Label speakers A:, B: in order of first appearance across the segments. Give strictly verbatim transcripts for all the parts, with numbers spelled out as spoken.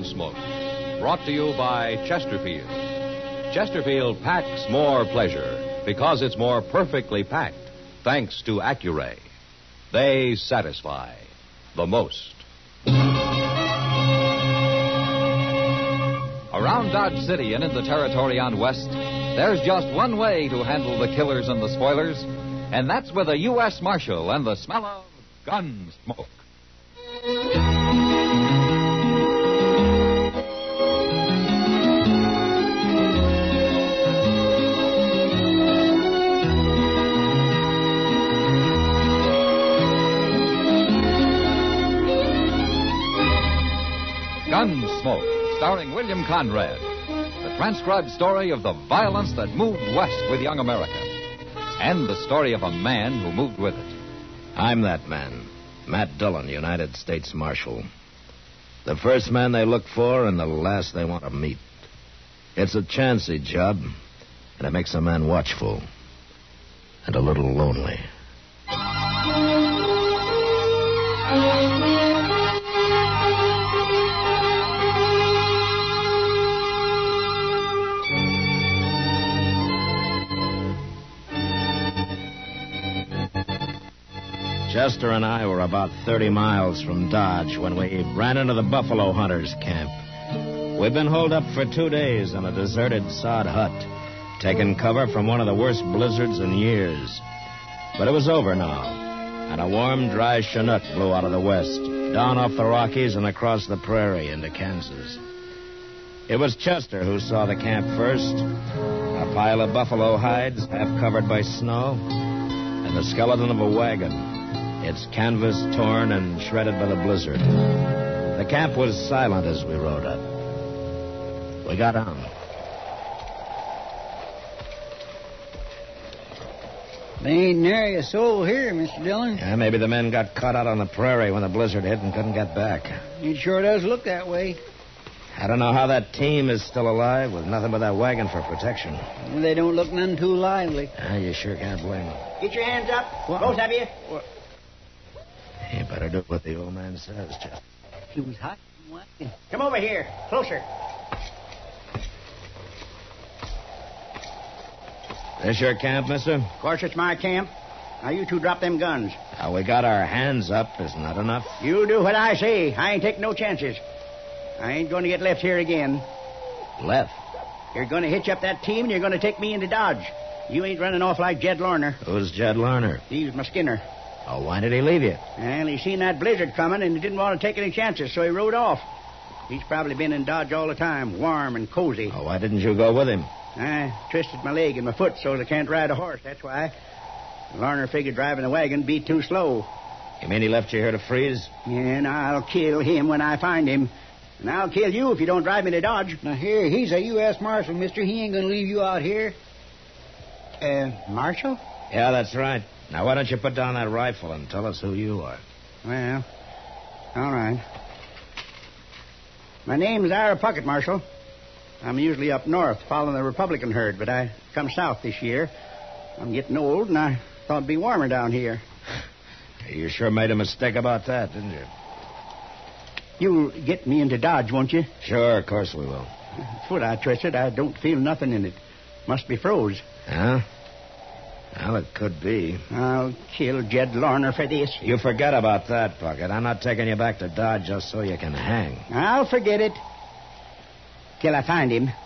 A: Gunsmoke, brought to you by Chesterfield. Chesterfield packs more pleasure because it's more perfectly packed, thanks to Accuray. They satisfy the most.
B: Around Dodge City and in the territory on West, there's just one way to handle the killers and the spoilers, and that's with a U S Marshal and the smell of Gunsmoke. Gunsmoke, starring William Conrad. The transcribed story of the violence that moved west with young America. And the story of a man who moved with it.
C: I'm that man, Matt Dillon, United States Marshal. The first man they look for and the last they want to meet. It's a chancy job, and it makes a man watchful and a little lonely. Chester and I were about thirty miles from Dodge when we ran into the Buffalo Hunters camp. We'd been holed up for two days in a deserted sod hut, taking cover from one of the worst blizzards in years. But it was over now, and a warm, dry Chinook blew out of the west, down off the Rockies and across the prairie into Kansas. It was Chester who saw the camp first, a pile of buffalo hides half covered by snow, and the skeleton of a wagon, its canvas torn and shredded by the blizzard. The camp was silent as we rode up. We got on.
D: There ain't nary a soul here, Mister Dillon.
C: Yeah, maybe the men got caught out on the prairie when the blizzard hit and couldn't get back.
D: It sure does look that way.
C: I don't know how that team is still alive with nothing but that wagon for protection.
D: Well, they don't look none too lively.
C: Ah, you sure can't blame them.
E: Get your hands up,
C: What?
E: both of you.
C: What? You better do what the old man says, Chester.
D: She was hot and wet.
E: Come over here, closer.
C: This your camp, mister?
E: Of course, it's my camp. Now, you two drop them guns.
C: Now, we got our hands up. Isn't that enough?
E: You do what I say. I ain't taking no chances. I ain't going to get left here again.
C: Left?
E: You're going to hitch up that team, and you're going to take me into Dodge. You ain't running off like Jed Lorner.
C: Who's Jed Lerner?
E: He was my skinner.
C: Oh, why did he leave you?
E: Well, he seen that blizzard coming, and he didn't want to take any chances, so he rode off. He's probably been in Dodge all the time, warm and cozy.
C: Oh, why didn't you go with him?
E: I twisted my leg and my foot so I can't ride a horse, that's why. Larner figured driving the wagon be too slow.
C: You mean he left you here to freeze?
E: And I'll kill him when I find him. And I'll kill you if you don't drive me to Dodge.
D: Now, here, he's a U S Marshal, mister. He ain't going to leave you out here.
E: Uh, Marshal?
C: Yeah, that's right. Now, why don't you put down that rifle and tell us who you are?
E: Well, all right. My name's Ira Puckett, Marshal. I'm usually up north following the Republican herd, but I come south this year. I'm getting old, and I thought it'd be warmer down here.
C: You sure made a mistake about that, didn't you?
E: You'll get me into Dodge, won't you?
C: Sure, of course we will.
E: Foot I twisted. I don't feel nothing in it. Must be froze.
C: Huh? Well, it could be.
E: I'll kill Jed Lorner for this.
C: You forget about that, Puckett. I'm not taking you back to Dodge just so you can hang.
E: I'll forget it. Till I find him.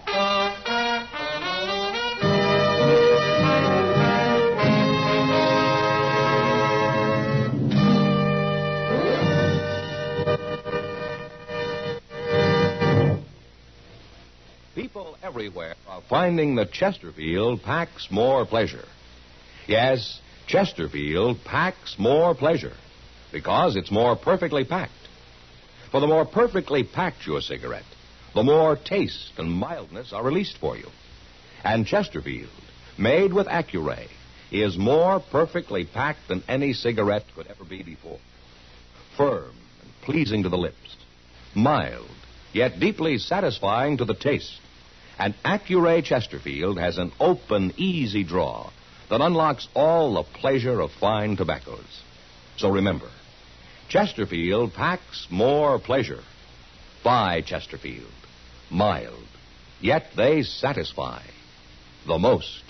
A: People everywhere are finding that Chesterfield packs more pleasure. Yes, Chesterfield packs more pleasure because it's more perfectly packed. For the more perfectly packed your cigarette, the more taste and mildness are released for you. And Chesterfield, made with Accuray, is more perfectly packed than any cigarette could ever be before. Firm and pleasing to the lips, mild, yet deeply satisfying to the taste. And Accuray Chesterfield has an open, easy draw that unlocks all the pleasure of fine tobaccos. So remember, Chesterfield packs more pleasure by Chesterfield. Mild, yet they satisfy the most.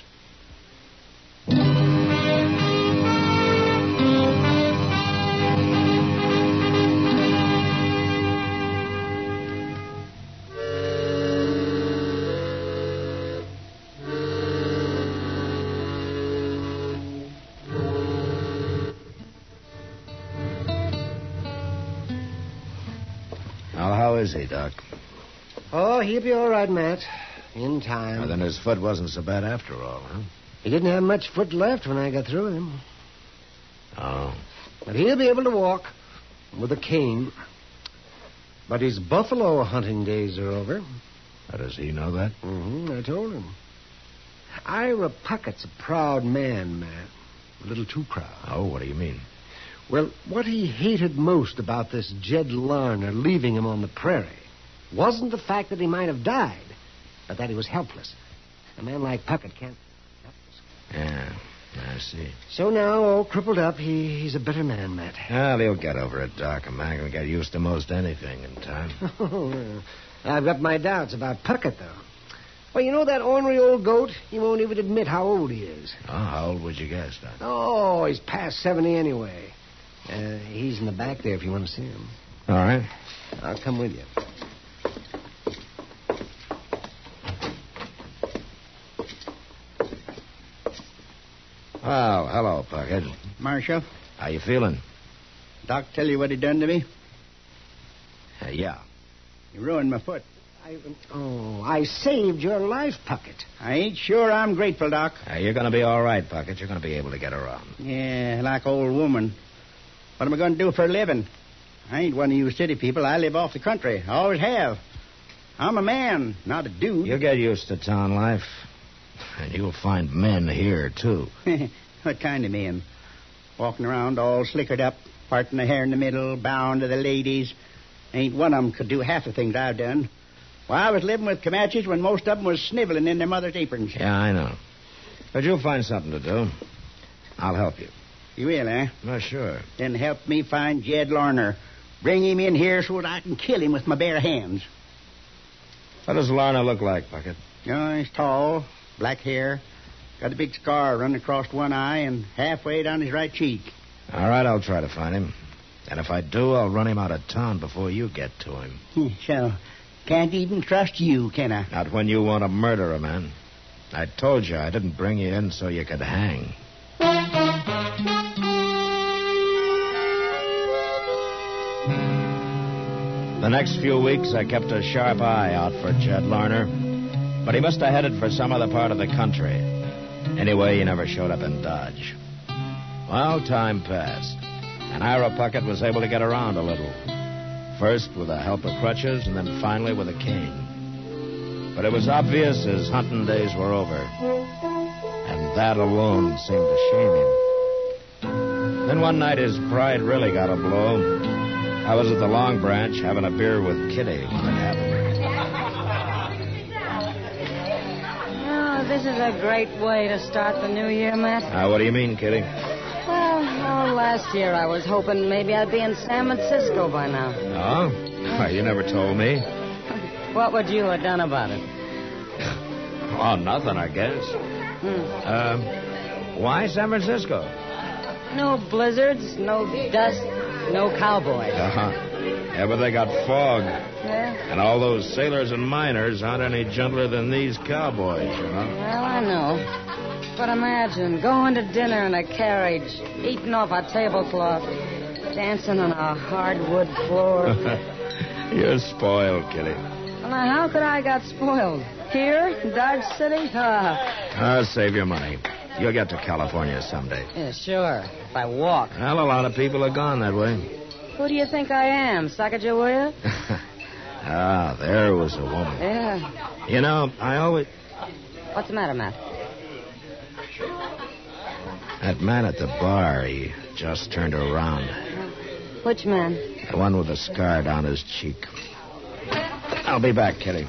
C: Now, how is he, Doc?
F: Oh, he'll be all right, Matt. In time.
C: Well, then his foot wasn't so bad after all, huh?
F: He didn't have much foot left when I got through with him.
C: Oh.
F: But he'll be able to walk with a cane. But his buffalo hunting days are over.
C: How does he know that?
F: Mm-hmm, I told him. Ira Puckett's a proud man, Matt. A little too proud.
C: Oh, what do you mean?
F: Well, what he hated most about this Jed Larner leaving him on the prairie wasn't the fact that he might have died, but that he was helpless. A man like Puckett can't be helpless.
C: Yeah, I see.
F: So now, all crippled up, he, he's a better man, Matt.
C: Well, he'll get over it, Doc. A man can get used to most anything in time.
F: Oh, I've got my doubts about Puckett, though. Well, you know that ornery old goat? He won't even admit how old he is.
C: Oh, how old would you guess, Doc?
F: Oh, he's past seventy anyway. Uh, he's in the back there if you want to see him.
C: All right.
F: I'll come with you.
C: Well, hello, Puckett.
E: Marshal,
C: How you feeling?
E: Doc tell you what he done to me?
C: Uh, yeah.
E: He ruined my foot.
F: I, oh, I saved your life, Puckett.
E: I ain't sure I'm grateful, Doc.
C: Uh, you're going to be all right, Puckett. You're going to be able to get around.
E: Yeah, like old woman. What am I going to do for a living? I ain't one of you city people. I live off the country. I always have. I'm a man, not a dude.
C: You'll get used to town life. And you'll find men here, too.
E: What kind of men? Walking around all slickered up, parting the hair in the middle, bowing to the ladies. Ain't one of 'em could do half the things I've done. Well, I was living with Comanches when most of 'em was sniveling in their mother's aprons.
C: Yeah, I know. But you'll find something to do. I'll help you.
E: You will, eh?
C: Oh, sure.
E: Then help me find Jed Larner. Bring him in here so that I can kill him with my bare hands.
C: What does Larner look like, Puckett?
E: Oh, he's tall, black hair, got a big scar running across one eye and halfway down his right cheek.
C: All right, I'll try to find him. And if I do, I'll run him out of town before you get to him.
E: So, can't even trust you, can I?
C: Not when you want to murder a man. I told you I didn't bring you in so you could hang. The next few weeks, I kept a sharp eye out for Jed Larner, but he must have headed for some other part of the country. Anyway, he never showed up in Dodge. Well, time passed, and Ira Puckett was able to get around a little. First with the help of crutches, and then finally with a cane. But it was obvious his hunting days were over, and that alone seemed to shame him. Then one night his pride really got a blow. I was at the Long Branch having a beer with Kitty when it happened.
G: Oh, this is a great way to start the new year, Matt.
C: Uh, what do you mean, Kitty?
G: Well, oh, last year I was hoping maybe I'd be in San Francisco by now.
C: Oh? Well, you never told me.
G: What would you have done about it?
C: Oh, nothing, I guess.
G: Hmm.
C: Um, why San Francisco?
G: No blizzards, no dust, no cowboys.
C: Uh-huh. Yeah, but they got fog.
G: Yeah?
C: And all those sailors and miners aren't any gentler than these cowboys, you know?
G: Well, I know. But imagine going to dinner in a carriage, eating off a tablecloth, dancing on a hardwood floor.
C: You're spoiled, Kitty.
G: Well, now, how could I got spoiled? Here, in Dodge City? Ah.
C: I'll save your money. You'll get to California someday.
G: Yeah, sure. If I walk.
C: Well, a lot of people are gone that way.
G: Who do you think I am, Sacagawea?
C: Ah, there was a woman.
G: Yeah.
C: You know, I always...
G: What's the matter, Matt?
C: That man at the bar, he just turned around.
G: Which man?
C: The one with the scar down his cheek. I'll be back, Kitty.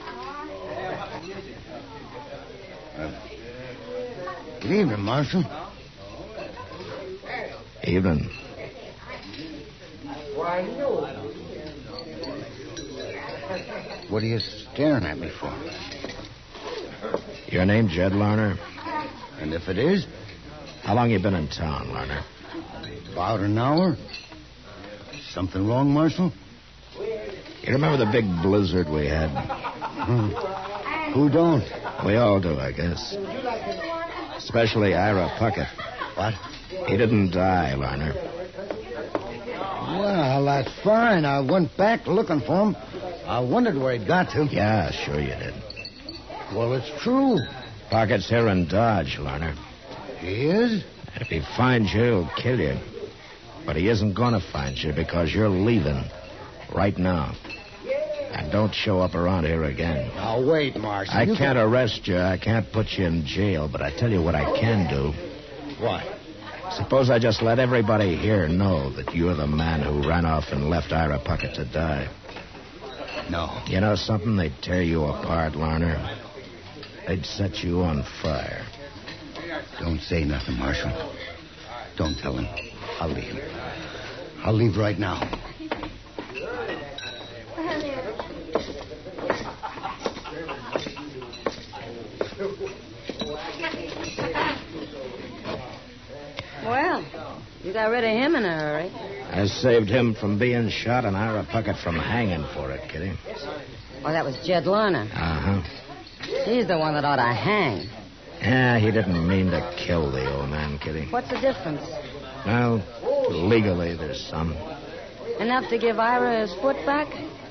D: Good evening, Marshal.
C: Evening.
D: What are you staring at me for?
C: Your name, Jed Larner?
D: And if it is?
C: How long you been in town, Larner?
D: About an hour. Something wrong, Marshal?
C: You remember the big blizzard we had?
D: Hmm. Who don't?
C: We all do, I guess. Especially Ira Puckett.
D: What?
C: He didn't die, Larner.
D: Well, that's fine. I went back looking for him. I wondered where he'd got to.
C: Yeah, sure you did.
D: Well, it's true.
C: Puckett's here in Dodge, Larner.
D: He is?
C: If he finds you, he'll kill you. But he isn't going to find you because you're leaving right now. And don't show up around here again.
D: Now, wait, Marshal.
C: I
D: you
C: can't
D: can...
C: arrest you. I can't put you in jail. But I tell you what I can do.
D: What?
C: Suppose I just let everybody here know that you're the man who ran off and left Ira Puckett to die.
D: No.
C: You know something? They'd tear you apart, Larner. They'd set you on fire.
D: Don't say nothing, Marshal. Don't tell him. I'll leave. I'll leave right now.
G: Well, you got rid of him in a hurry.
C: I saved him from being shot and Ira Puckett from hanging for it, Kitty.
G: Oh, that was Jed Larner.
C: Uh-huh.
G: He's the one that ought to hang.
C: Yeah, he didn't mean to kill the old man, Kitty.
G: What's the difference?
C: Well, legally there's some.
G: Enough to give Ira his foot back?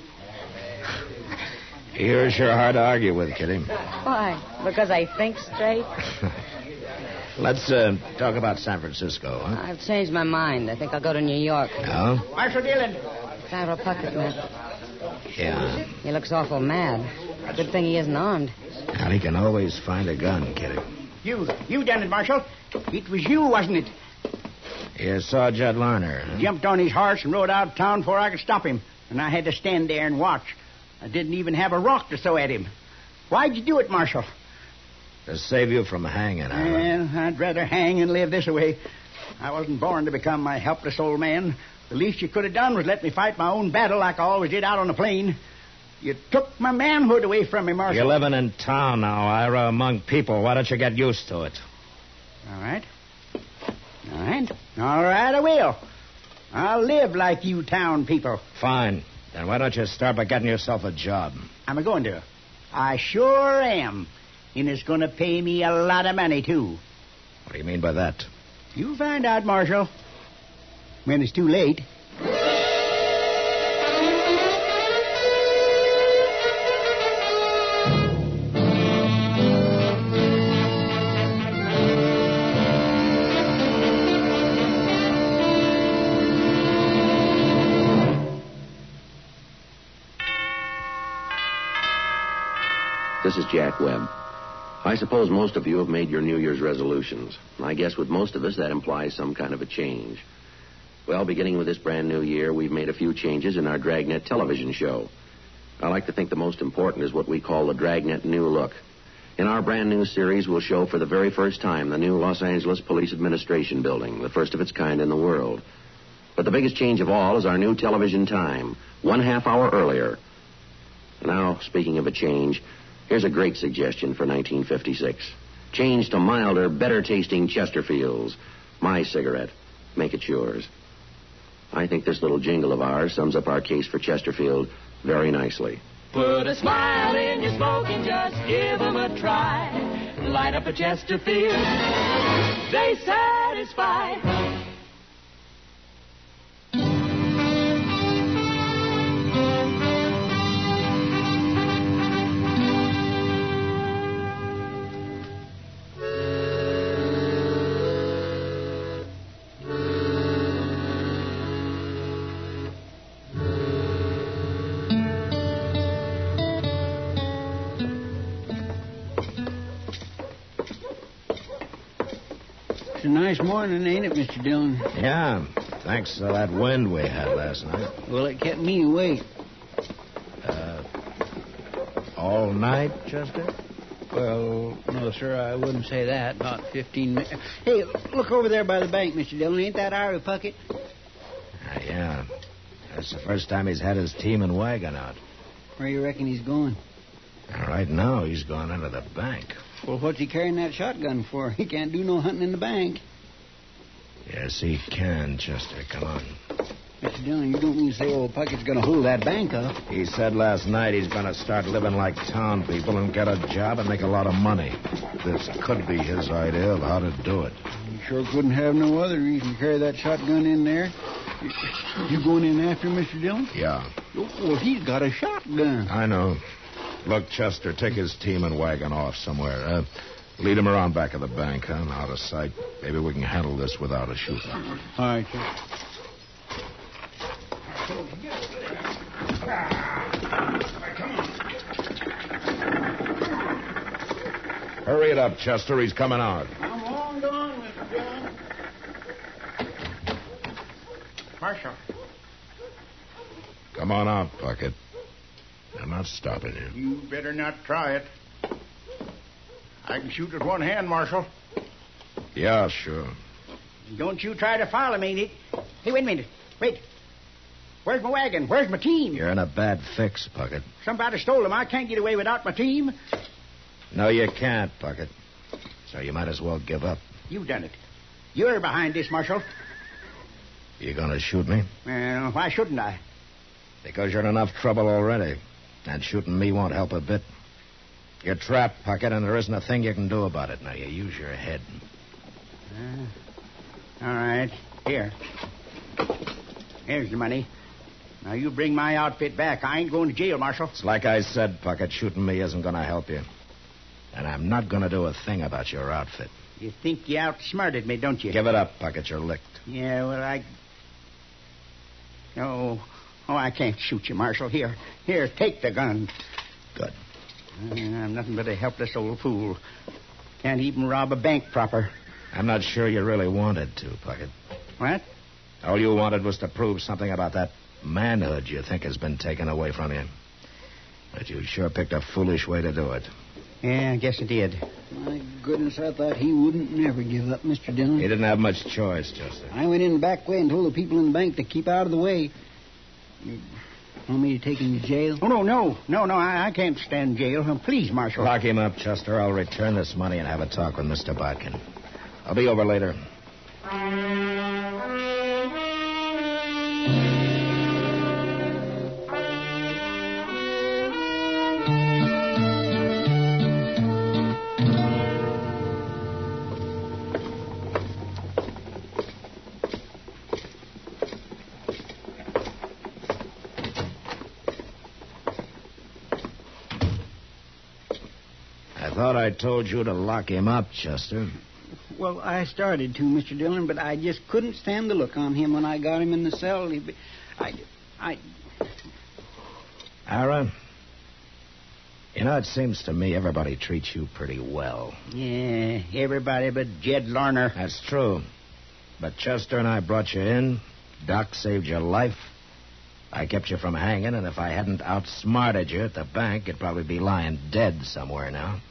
C: You're sure hard to argue with, Kitty.
G: Why? Because I think straight?
C: Let's uh, talk about San Francisco, huh?
G: I've changed my mind. I think I'll go to New York.
C: No?
E: Marshal Dillon.
G: It's Ira Puckett, man.
C: Yeah.
G: He looks awful mad. Good thing he isn't armed.
C: Well, he can always find a gun, Kitty.
E: You, you done it, Marshal. It was you, wasn't it?
C: You saw Jed Larner, huh?
E: Jumped on his horse and rode out of town before I could stop him. And I had to stand there and watch. I didn't even have a rock to throw at him. Why'd you do it, Marshal?
C: To save you from hanging, Ira.
E: Well, I'd rather hang and live this way. I wasn't born to become my helpless old man. The least you could have done was let me fight my own battle like I always did out on the plain. You took my manhood away from me, Marshal.
C: You're living in town now, Ira, among people. Why don't you get used to it?
E: All right. All right. All right, I will. I'll live like you town people.
C: Fine. Then why don't you start by getting yourself a job?
E: I'm a going to. I sure am. And it's going to pay me a lot of money, too.
C: What do you mean by that?
E: You'll find out, Marshal. When it's too late.
H: This is Jack Webb. I suppose most of you have made your New Year's resolutions. I guess with most of us, that implies some kind of a change. Well, beginning with this brand new year, we've made a few changes in our Dragnet television show. I like to think the most important is what we call the Dragnet New Look. In our brand new series, we'll show for the very first time the new Los Angeles Police Administration building, the first of its kind in the world. But the biggest change of all is our new television time, one half hour earlier. Now, speaking of a change, here's a great suggestion for nineteen fifty-six. Change to milder, better-tasting Chesterfields. My cigarette. Make it yours. I think this little jingle of ours sums up our case for Chesterfield very nicely.
I: Put a smile in your smoke and just give 'em a try. Light up a Chesterfield. They satisfy.
E: It's a nice morning, ain't it, Mister Dillon?
C: Yeah, thanks to that wind we had last night.
E: Well, it kept me awake.
C: Uh, all night, Chester?
J: Well, no, sir, I wouldn't say that. Not fifteen minutes. Hey, look over there by the bank, Mister Dillon. Ain't that Ira Puckett?
C: Uh, yeah. That's the first time he's had his team and wagon out.
J: Where you reckon he's going?
C: Right now, he's gone into the bank.
J: Well, what's he carrying that shotgun for? He can't do no hunting in the bank.
C: Yes, he can, Chester. Come on.
J: Mister Dillon, you don't mean to say old Puckett's going to hold that bank up?
C: He said last night he's going to start living like town people and get a job and make a lot of money. This could be his idea of how to do it.
J: You sure couldn't have no other reason to carry that shotgun in there. You going in after him, Mister Dillon?
C: Yeah.
J: Well, he's got a shotgun.
C: I know. Look, Chester, take his team and wagon off somewhere. Uh, lead him around back of the bank, huh? Out of sight. Maybe we can handle this without a shooting.
J: All right, sir.
C: Hurry it up, Chester. He's coming out.
J: I'm long gone, Mister Dillon.
E: Marshal.
C: Come on out, Puckett. I'm not stopping you.
E: You better not try it. I can shoot with one hand, Marshal.
C: Yeah, sure.
E: Don't you try to follow me. Hey, wait a minute. Wait. Where's my wagon? Where's my team?
C: You're in a bad fix, Puckett.
E: Somebody stole them. I can't get away without my team.
C: No, you can't, Puckett. So you might as well give up.
E: You've done it. You're behind this, Marshal.
C: You gonna shoot me?
E: Well, why shouldn't I?
C: Because you're in enough trouble already. And shooting me won't help a bit. You're trapped, Puckett, and there isn't a thing you can do about it. Now, you use your head.
E: Uh, all right. Here. Here's the money. Now, you bring my outfit back. I ain't going to jail, Marshal.
C: It's like I said, Puckett. Shooting me isn't going to help you. And I'm not going to do a thing about your outfit.
E: You think you outsmarted me, don't you?
C: Give it up, Puckett. You're licked.
E: Yeah, well, I... Oh, oh, I can't shoot you, Marshal. Here, here, take the gun.
C: Good.
E: Uh, I'm nothing but a helpless old fool. Can't even rob a bank proper.
C: I'm not sure you really wanted to, Puckett.
E: What?
C: All you wanted was to prove something about that manhood you think has been taken away from you. But you sure picked a foolish way to do it.
E: Yeah, I guess I did.
J: My goodness, I thought he wouldn't never give up, Mister Dillon.
C: He didn't have much choice, Chester.
J: I went in the back way and told the people in the bank to keep out of the way. You want me to take him to jail?
E: Oh, no, no. No, no, I, I can't stand jail. Oh, please, Marshal.
C: Lock him up, Chester. I'll return this money and have a talk with Mister Bodkin. I'll be over later. I thought I told you to lock him up, Chester.
J: Well, I started to, Mister Dillon, but I just couldn't stand the look on him when I got him in the cell. He, I, I...
C: Ira, you know, it seems to me everybody treats you pretty well.
E: Yeah, everybody but Jed Larner.
C: That's true. But Chester and I brought you in. Doc saved your life. I kept you from hanging, and if I hadn't outsmarted you at the bank, you'd probably be lying dead somewhere now.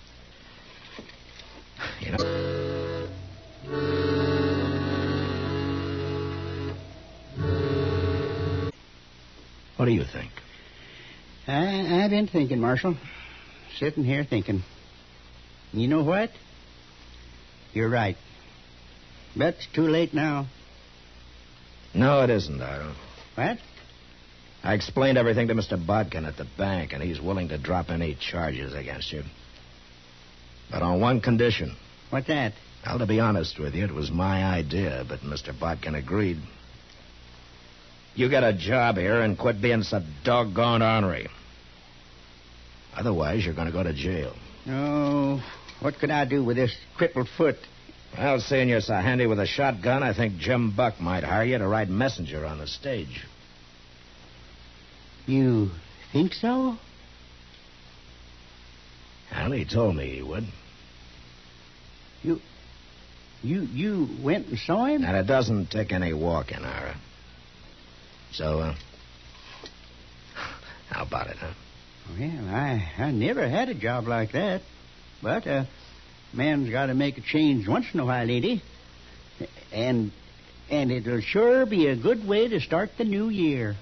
C: You know... What do you think?
E: I, I've been thinking, Marshal. Sitting here thinking. You know what? You're right. But it's too late now.
C: No, it isn't, Ira.
E: What?
C: I explained everything to Mister Bodkin at the bank, and he's willing to drop any charges against you. But on one condition.
E: What's that?
C: Well, to be honest with you, it was my idea, but Mister Bodkin agreed. You get a job here and quit being so doggone ornery. Otherwise, you're going to go to jail.
E: Oh, what could I do with this crippled foot?
C: Well, seeing you're so handy with a shotgun, I think Jim Buck might hire you to ride messenger on the stage.
E: You think so?
C: Well, he told me he would.
E: You... You... You went and saw him?
C: And it doesn't take any walking, Ira. So, uh... how about it, huh?
E: Well, I, I never had a job like that. But a uh, man's got to make a change once in a while, lady. And and it'll sure be a good way to start the new year.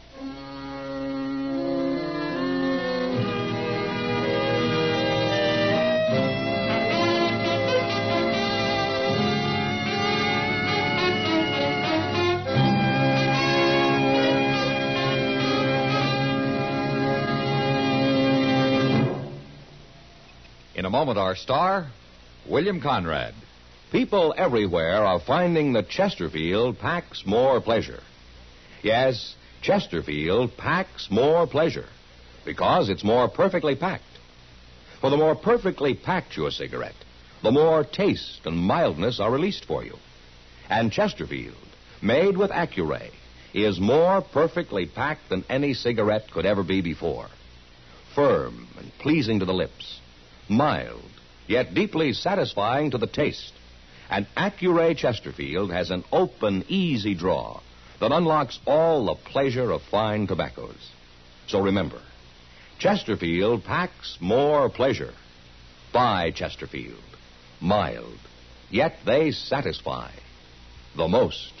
B: In a moment, our star, William Conrad.
A: People everywhere are finding that Chesterfield packs more pleasure. Yes, Chesterfield packs more pleasure because it's more perfectly packed. For the more perfectly packed your cigarette, the more taste and mildness are released for you. And Chesterfield, made with Accuray, is more perfectly packed than any cigarette could ever be before. Firm and pleasing to the lips. Mild, yet deeply satisfying to the taste. And Accuray Chesterfield has an open, easy draw that unlocks all the pleasure of fine tobaccos. So remember, Chesterfield packs more pleasure. Buy Chesterfield. Mild, yet they satisfy the most.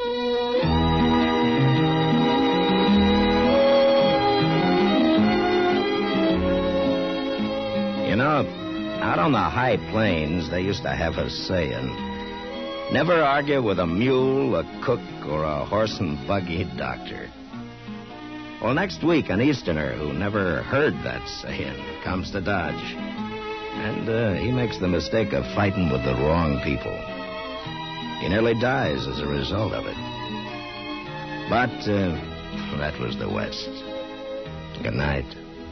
C: You know, out on the high plains, they used to have a saying, never argue with a mule, a cook, or a horse and buggy doctor. Well, next week, an Easterner who never heard that saying comes to Dodge. And uh, he makes the mistake of fighting with the wrong people. He nearly dies as a result of it. But uh, that was the West. Good night.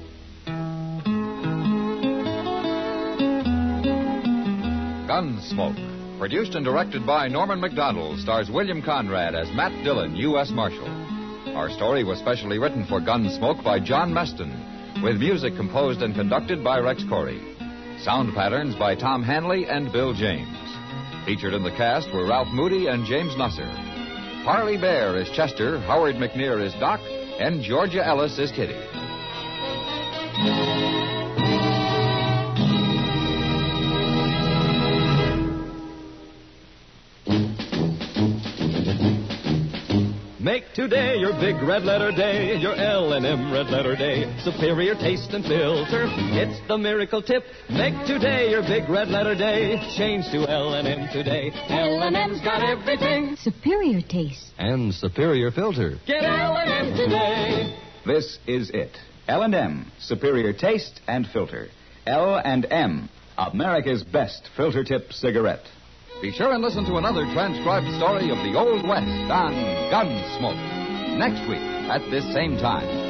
B: Gunsmoke, produced and directed by Norman Macdonald, stars William Conrad as Matt Dillon, U S Marshal. Our story was specially written for Gunsmoke by John Meston, with music composed and conducted by Rex Corey. Sound patterns by Tom Hanley and Bill James. Featured in the cast were Ralph Moody and James Nusser. Harley Bear is Chester, Howard McNear is Doc, and Georgia Ellis is Kitty.
K: Make today your big red letter day, your L and M red letter day. Superior taste and filter, it's the miracle tip. Make today your big red letter day. Change to L and M today. L and M's got everything.
L: Superior taste.
B: And superior filter.
K: Get L and M today.
M: This is it. L and M, superior taste and filter. L and M, America's best filter tip cigarette.
B: Be sure and listen to another transcribed story of the Old West on Gunsmoke next week at this same time.